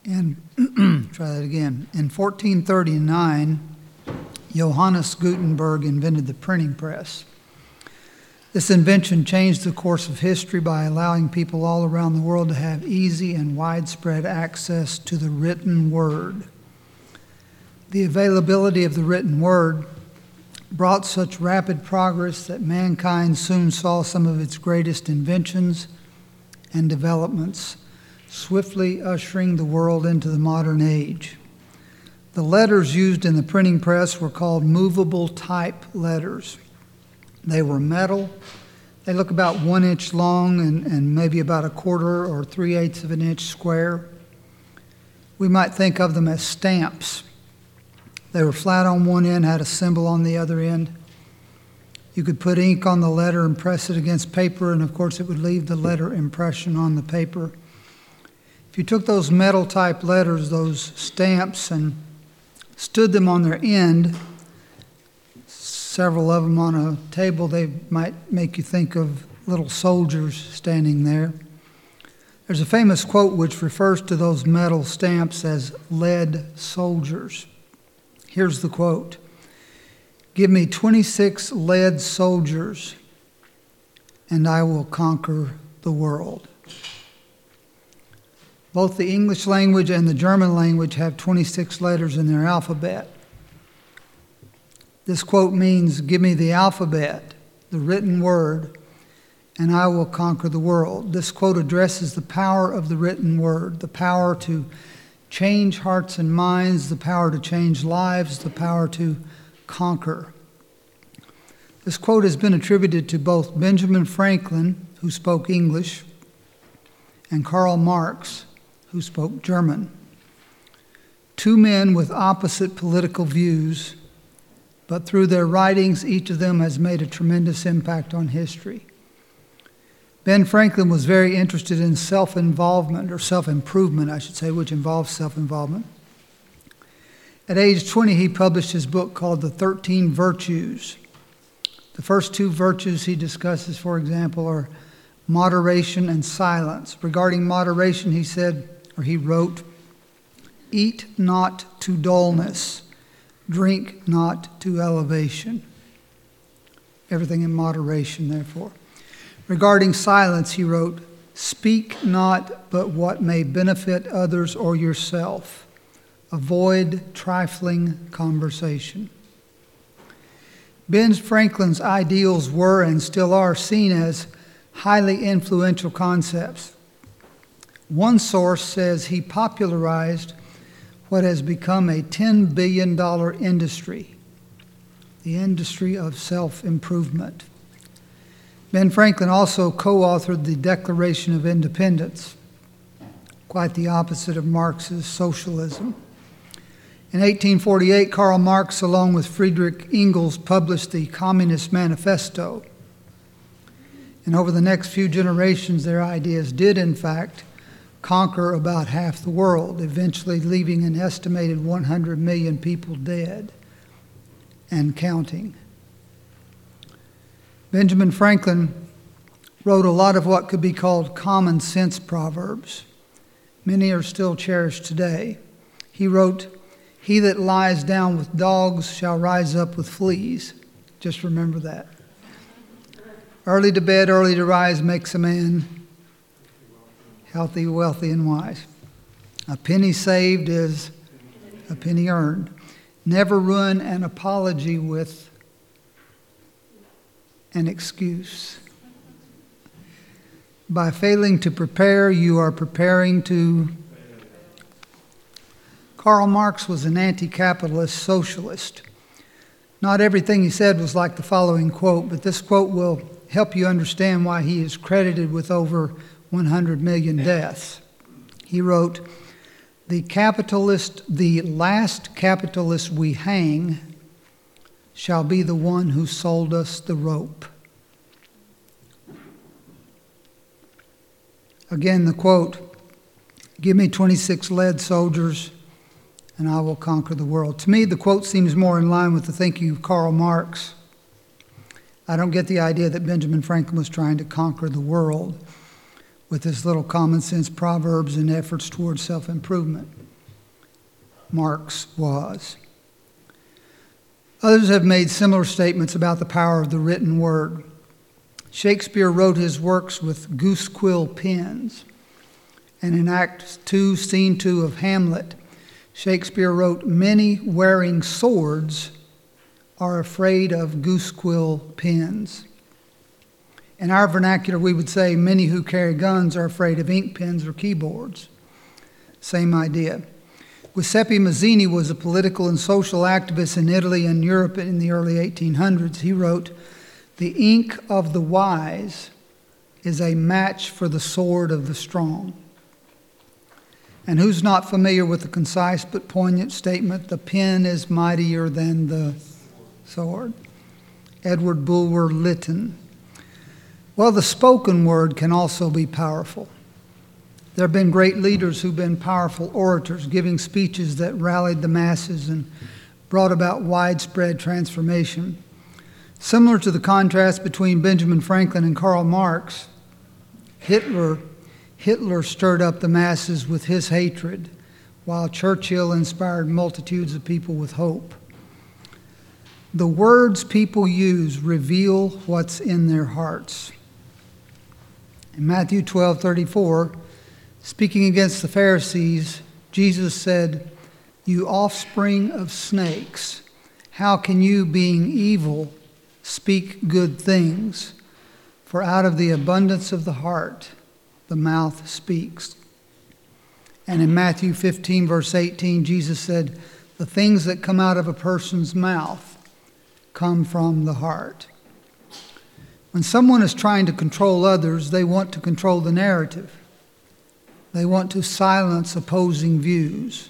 And try that again. In 1439, Johannes Gutenberg invented the printing press. This invention changed the course of history by allowing people all around the world to have easy and widespread access to the written word. The availability of the written word brought such rapid progress that mankind soon saw some of its greatest inventions and developments, swiftly ushering the world into the modern age. The letters used in the printing press were called movable type letters. They were metal. They look about 1 inch long and maybe about 1/4 or 3/8 of an inch square. We might think of them as stamps. They were flat on one end, had a symbol on the other end. You could put ink on the letter and press it against paper, and of course it would leave the letter impression on the paper. If you took those metal type letters, those stamps, and stood them on their end, several of them on a table, they might make you think of little soldiers standing there. There's a famous quote which refers to those metal stamps as lead soldiers. Here's the quote: "Give me 26 lead soldiers, and I will conquer the world." Both the English language and the German language have 26 letters in their alphabet. This quote means, give me the alphabet, the written word, and I will conquer the world. This quote addresses the power of the written word, the power to change hearts and minds, the power to change lives, the power to conquer. This quote has been attributed to both Benjamin Franklin, who spoke English, and Karl Marx, who spoke German. Two men with opposite political views, but through their writings, each of them has made a tremendous impact on history. Ben Franklin was very interested in self-involvement, or self-improvement, I should say, which involves self-involvement. At age 20, he published his book called The 13 Virtues. The first two virtues he discusses, for example, are moderation and silence. Regarding moderation, he said, or he wrote, "Eat not to dullness, drink not to elevation." Everything in moderation, therefore. Regarding silence, he wrote, "Speak not but what may benefit others or yourself. Avoid trifling conversation." Ben Franklin's ideals were and still are seen as highly influential concepts. One source says he popularized what has become a $10 billion industry, the industry of self-improvement. Ben Franklin also co-authored the Declaration of Independence, quite the opposite of Marx's socialism. In 1848, Karl Marx, along with Friedrich Engels, published the Communist Manifesto. And over the next few generations, their ideas did, in fact, conquer about half the world, eventually leaving an estimated 100 million people dead and counting. Benjamin Franklin wrote a lot of what could be called common sense proverbs. Many are still cherished today. He wrote, "He that lies down with dogs shall rise up with fleas." Just remember that. "Early to bed, early to rise makes a man healthy, wealthy, and wise. A penny saved is a penny earned. Never ruin an apology with an excuse. By failing to prepare, you are preparing to..." Karl Marx was an anti-capitalist socialist. Not everything he said was like the following quote, but this quote will help you understand why he is credited with over 100 million deaths. He wrote, the last capitalist we hang shall be the one who sold us the rope." Again, the quote, "Give me 26 lead soldiers, and I will conquer the world." To me, the quote seems more in line with the thinking of Karl Marx. I don't get the idea that Benjamin Franklin was trying to conquer the world with his little common sense proverbs and efforts towards self-improvement. Marx was. Others have made similar statements about the power of the written word. Shakespeare wrote his works with goose quill pens. And in Act 2, Scene 2 of Hamlet, Shakespeare wrote, "Many wearing swords are afraid of goose quill pens." In our vernacular, we would say many who carry guns are afraid of ink pens or keyboards. Same idea. Giuseppe Mazzini was a political and social activist in Italy and Europe in the early 1800s. He wrote, "The ink of the wise is a match for the sword of the strong." And who's not familiar with the concise but poignant statement, "The pen is mightier than the sword"? Edward Bulwer Lytton. Well, the spoken word can also be powerful. There have been great leaders who've been powerful orators, giving speeches that rallied the masses and brought about widespread transformation. Similar to the contrast between Benjamin Franklin and Karl Marx, Hitler stirred up the masses with his hatred, while Churchill inspired multitudes of people with hope. The words people use reveal what's in their hearts. In Matthew 12:34, speaking against the Pharisees, Jesus said, "You offspring of snakes, how can you, being evil, speak good things? For out of the abundance of the heart, the mouth speaks." And in Matthew 15, verse 18, Jesus said, "The things that come out of a person's mouth come from the heart." When someone is trying to control others, they want to control the narrative. They want to silence opposing views.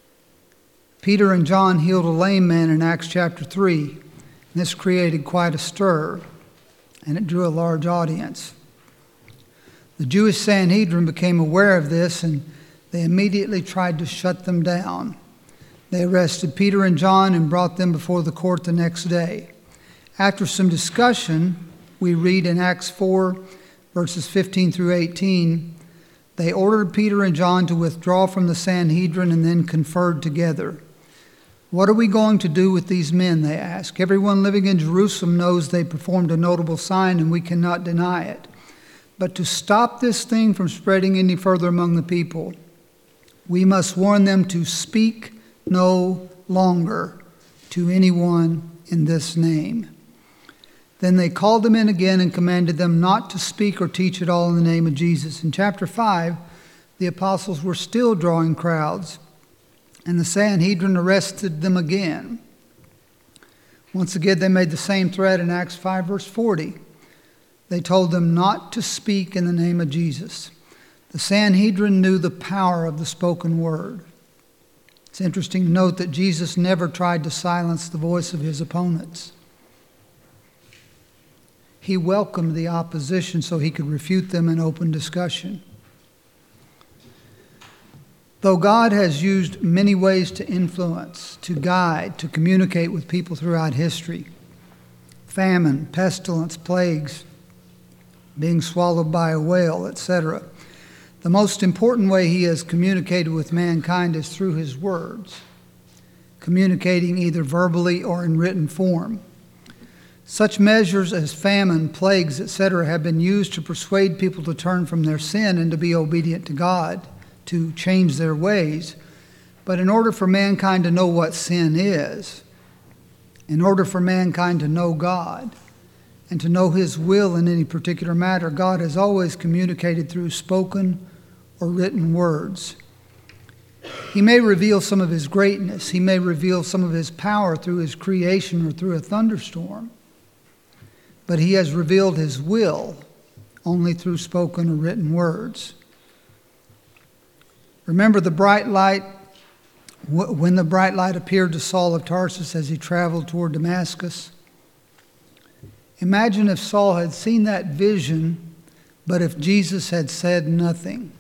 Peter and John healed a lame man in Acts chapter 3. And this created quite a stir, and it drew a large audience. The Jewish Sanhedrin became aware of this, and they immediately tried to shut them down. They arrested Peter and John and brought them before the court the next day. After some discussion, we read in Acts 4, verses 15 through 18, they ordered Peter and John to withdraw from the Sanhedrin and then conferred together. "What are we going to do with these men?" they asked. "Everyone living in Jerusalem knows they performed a notable sign, and we cannot deny it. But to stop this thing from spreading any further among the people, we must warn them to speak no longer to anyone in this name." Then they called them in again and commanded them not to speak or teach at all in the name of Jesus. In chapter 5, the apostles were still drawing crowds, and the Sanhedrin arrested them again. Once again, they made the same threat in Acts 5, verse 40. They told them not to speak in the name of Jesus. The Sanhedrin knew the power of the spoken word. It's interesting to note that Jesus never tried to silence the voice of his opponents. He welcomed the opposition so he could refute them in open discussion. Though God has used many ways to influence, to guide, to communicate with people throughout history, famine, pestilence, plagues, being swallowed by a whale, etc., the most important way he has communicated with mankind is through his words, communicating either verbally or in written form. Such measures as famine, plagues, etc., have been used to persuade people to turn from their sin and to be obedient to God, to change their ways. But in order for mankind to know what sin is, in order for mankind to know God and to know his will in any particular matter, God has always communicated through spoken or written words. He may reveal some of his greatness. He may reveal some of his power through his creation or through a thunderstorm. But he has revealed his will only through spoken or written words. Remember the bright light, when the bright light appeared to Saul of Tarsus as he traveled toward Damascus? Imagine if Saul had seen that vision, but if Jesus had said nothing.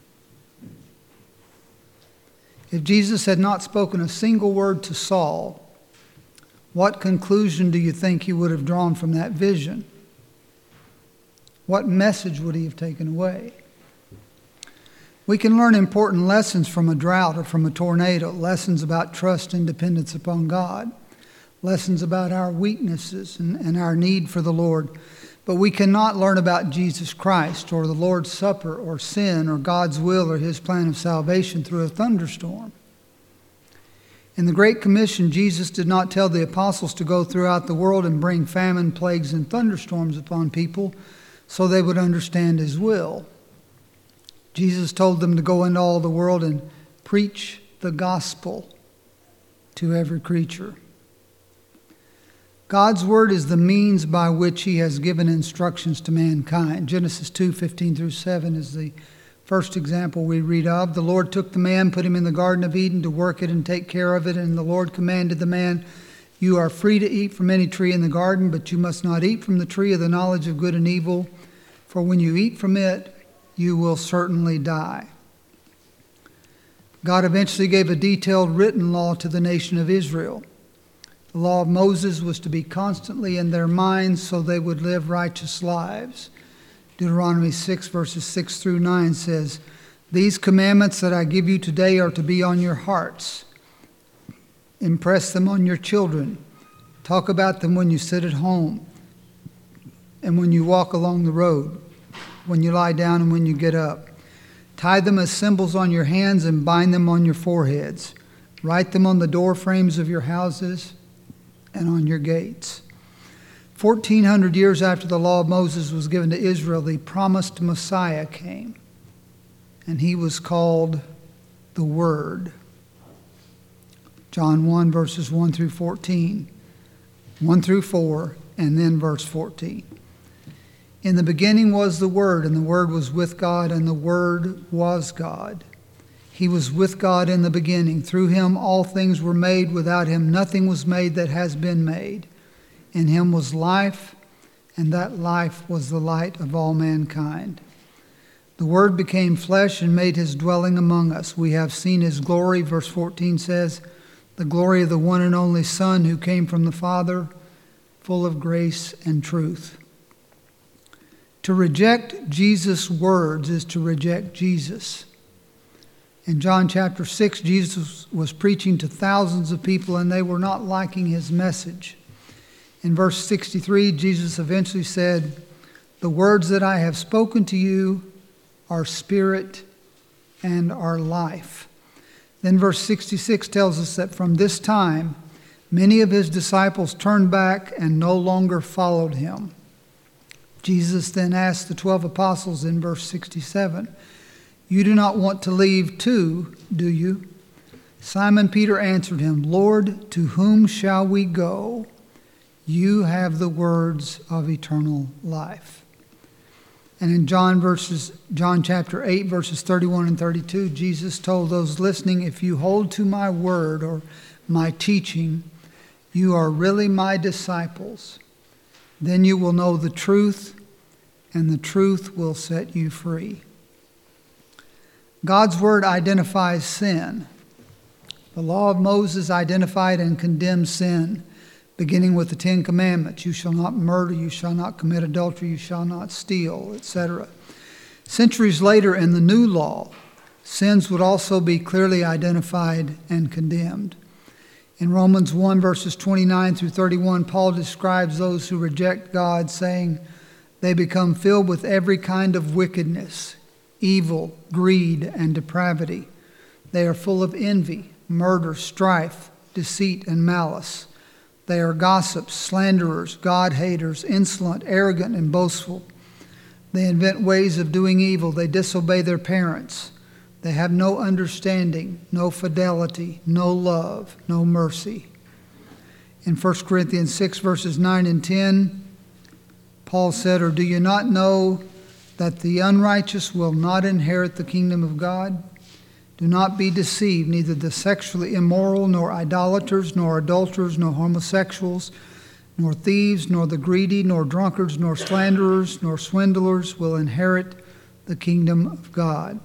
If Jesus had not spoken a single word to Saul, what conclusion do you think he would have drawn from that vision? What message would he have taken away? We can learn important lessons from a drought or from a tornado, lessons about trust and dependence upon God, lessons about our weaknesses and our need for the Lord. But we cannot learn about Jesus Christ or the Lord's Supper or sin or God's will or his plan of salvation through a thunderstorm. In the Great Commission, Jesus did not tell the apostles to go throughout the world and bring famine, plagues, and thunderstorms upon people so they would understand his will. Jesus told them to go into all the world and preach the gospel to every creature. God's word is the means by which he has given instructions to mankind. Genesis 2:15-7 is the first example we read of. The Lord took the man, put him in the Garden of Eden to work it and take care of it. And the Lord commanded the man, "You are free to eat from any tree in the garden, but you must not eat from the tree of the knowledge of good and evil. For when you eat from it, you will certainly die." God eventually gave a detailed written law to the nation of Israel. The law of Moses was to be constantly in their minds so they would live righteous lives. Deuteronomy 6 verses 6-9 says, "These commandments that I give you today are to be on your hearts. Impress them on your children. Talk about them when you sit at home and when you walk along the road, when you lie down and when you get up. Tie them as symbols on your hands and bind them on your foreheads. Write them on the door frames of your houses and on your gates." 1,400 years after the law of Moses was given to Israel, the promised Messiah came, and he was called the Word. John 1 verses 1-14, 1-4, and then verse 14. "In the beginning was the Word, and the Word was with God, and the Word was God. He was with God in the beginning. Through him all things were made. Without him nothing was made that has been made. In him was life, and that life was the light of all mankind. The Word became flesh and made his dwelling among us. We have seen his glory," verse 14 says, "the glory of the one and only Son who came from the Father, full of grace and truth." To reject Jesus' words is to reject Jesus. In John chapter 6, Jesus was preaching to thousands of people, and they were not liking his message. In verse 63, Jesus eventually said, "The words that I have spoken to you are spirit and are life." Then verse 66 tells us that from this time, many of his disciples turned back and no longer followed him. Jesus then asked the 12 apostles in verse 67, "You do not want to leave too, do you?" Simon Peter answered him, "Lord, to whom shall we go? You have the words of eternal life." And in John chapter 8, verses 31 and 32, Jesus told those listening, "If you hold to my word," or my teaching, "you are really my disciples. Then you will know the truth, and the truth will set you free." God's word identifies sin. The law of Moses identified and condemned sin, beginning with the 10 Commandments. You shall not murder, you shall not commit adultery, you shall not steal, etc. Centuries later in the new law, sins would also be clearly identified and condemned. In Romans 1 verses 29-31, Paul describes those who reject God, saying, "They become filled with every kind of wickedness, evil, greed, and depravity. They are full of envy, murder, strife, deceit, and malice. They are gossips, slanderers, God-haters, insolent, arrogant, and boastful. They invent ways of doing evil. They disobey their parents. They have no understanding, no fidelity, no love, no mercy." In 1 Corinthians 6 verses 9 and 10, Paul said, "Or do you not know that the unrighteous will not inherit the kingdom of God? Do not be deceived, neither the sexually immoral, nor idolaters, nor adulterers, nor homosexuals, nor thieves, nor the greedy, nor drunkards, nor slanderers, nor swindlers will inherit the kingdom of God."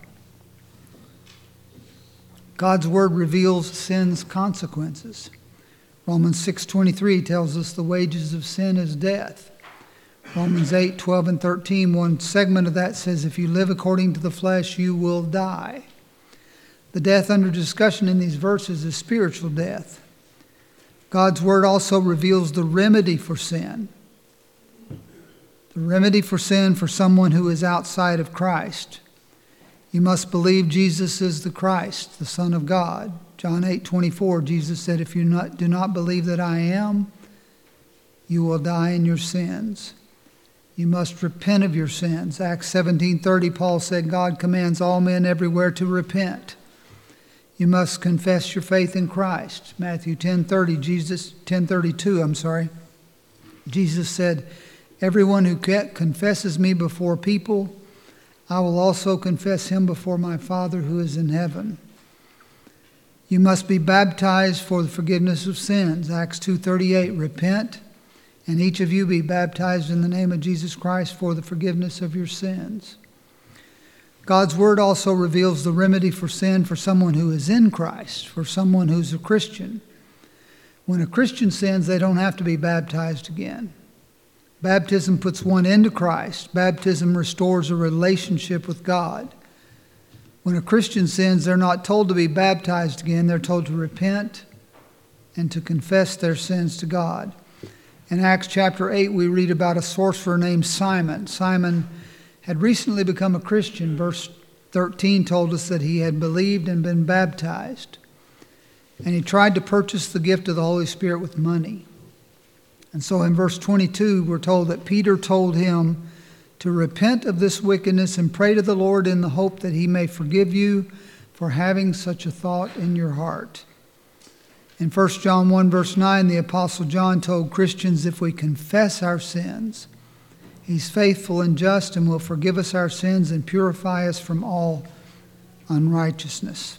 God's word reveals sin's consequences. Romans 6:23 tells us the wages of sin is death. Romans 8, 12, and 13, one segment of that says, if you live according to the flesh, you will die. The death under discussion in these verses is spiritual death. God's word also reveals the remedy for sin. The remedy for sin for someone who is outside of Christ. You must believe Jesus is the Christ, the Son of God. John 8, 24, Jesus said, if you do not believe that I am, you will die in your sins. You must repent of your sins. Acts 17:30, Paul said, God commands all men everywhere to repent. You must confess your faith in Christ. Matthew 10:32, Jesus said, everyone who confesses me before people, I will also confess him before my Father who is in heaven. You must be baptized for the forgiveness of sins. Acts 2:38, repent, and each of you be baptized in the name of Jesus Christ for the forgiveness of your sins. God's word also reveals the remedy for sin for someone who is in Christ, for someone who's a Christian. When a Christian sins, they don't have to be baptized again. Baptism puts one into Christ. Baptism restores a relationship with God. When a Christian sins, they're not told to be baptized again. They're told to repent and to confess their sins to God. In Acts chapter 8, we read about a sorcerer named Simon. Simon had recently become a Christian. Verse 13 told us that he had believed and been baptized. And he tried to purchase the gift of the Holy Spirit with money. And so in verse 22, we're told that Peter told him to repent of this wickedness and pray to the Lord in the hope that he may forgive you for having such a thought in your heart. In 1 John 1 verse 9, the Apostle John told Christians, if we confess our sins, he's faithful and just and will forgive us our sins and purify us from all unrighteousness.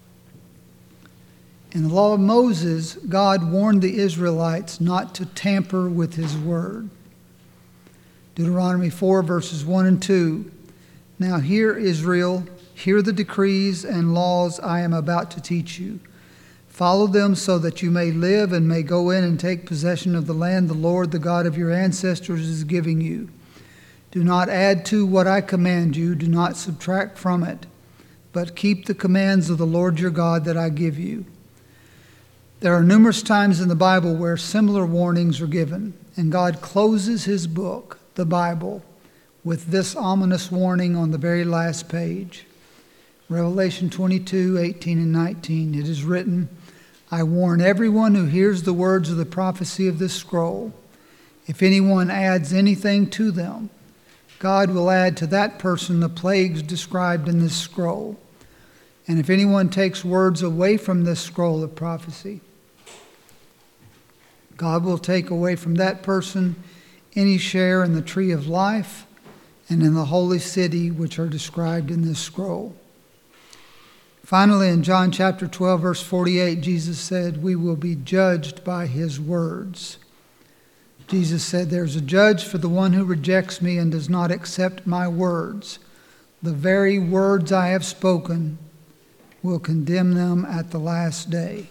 In the law of Moses, God warned the Israelites not to tamper with his word. Deuteronomy 4 verses 1 and 2. Now hear, Israel, hear the decrees and laws I am about to teach you. Follow them so that you may live and may go in and take possession of the land the Lord, the God of your ancestors, is giving you. Do not add to what I command you. Do not subtract from it, but keep the commands of the Lord your God that I give you. There are numerous times in the Bible where similar warnings are given, and God closes his book, the Bible, with this ominous warning on the very last page. Revelation 22, 18 and 19. It is written, I warn everyone who hears the words of the prophecy of this scroll. If anyone adds anything to them, God will add to that person the plagues described in this scroll. And if anyone takes words away from this scroll of prophecy, God will take away from that person any share in the tree of life and in the holy city which are described in this scroll. Finally, in John chapter 12, verse 48, Jesus said, we will be judged by his words. Jesus said, there's a judge for the one who rejects me and does not accept my words. The very words I have spoken will condemn them at the last day.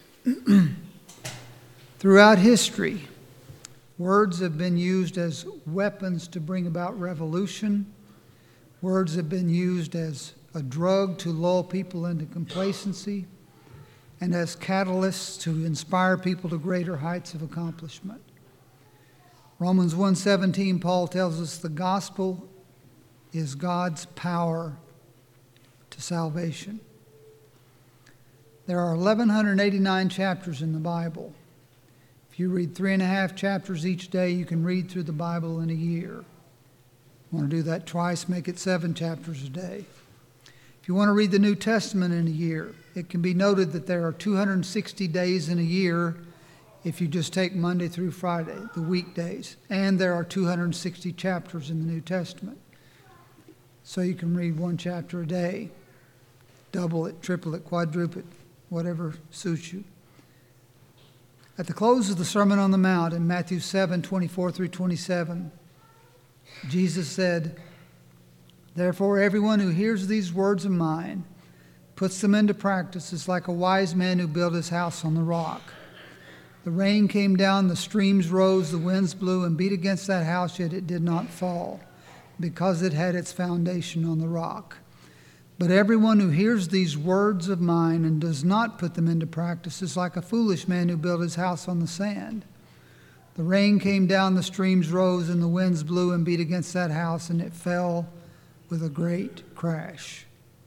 Throughout history, words have been used as weapons to bring about revolution. Words have been used as a drug to lull people into complacency, and as catalysts to inspire people to greater heights of accomplishment. Romans 1:17, Paul tells us the gospel is God's power to salvation. There are 1,189 chapters in the Bible. If you read 3.5 chapters each day, you can read through the Bible in a year. Want to do that twice, make it 7 chapters a day. If you want to read the New Testament in a year, it can be noted that there are 260 days in a year if you just take Monday through Friday, the weekdays. And there are 260 chapters in the New Testament. So you can read 1 chapter a day, double it, triple it, quadruple it, whatever suits you. At the close of the Sermon on the Mount in Matthew 7, 24 through 27, Jesus said, therefore, everyone who hears these words of mine, puts them into practice, is like a wise man who built his house on the rock. The rain came down, the streams rose, the winds blew and beat against that house, yet it did not fall, because it had its foundation on the rock. But everyone who hears these words of mine and does not put them into practice is like a foolish man who built his house on the sand. The rain came down, the streams rose, and the winds blew and beat against that house, and it fell with a great crash.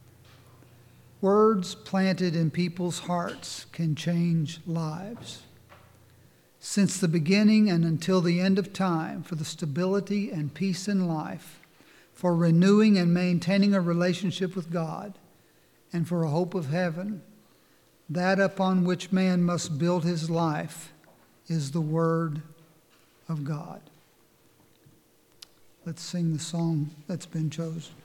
Words planted in people's hearts can change lives. Since the beginning and until the end of time, for the stability and peace in life, for renewing and maintaining a relationship with God, and for a hope of heaven, that upon which man must build his life is the Word of God. Let's sing the song that's been chosen.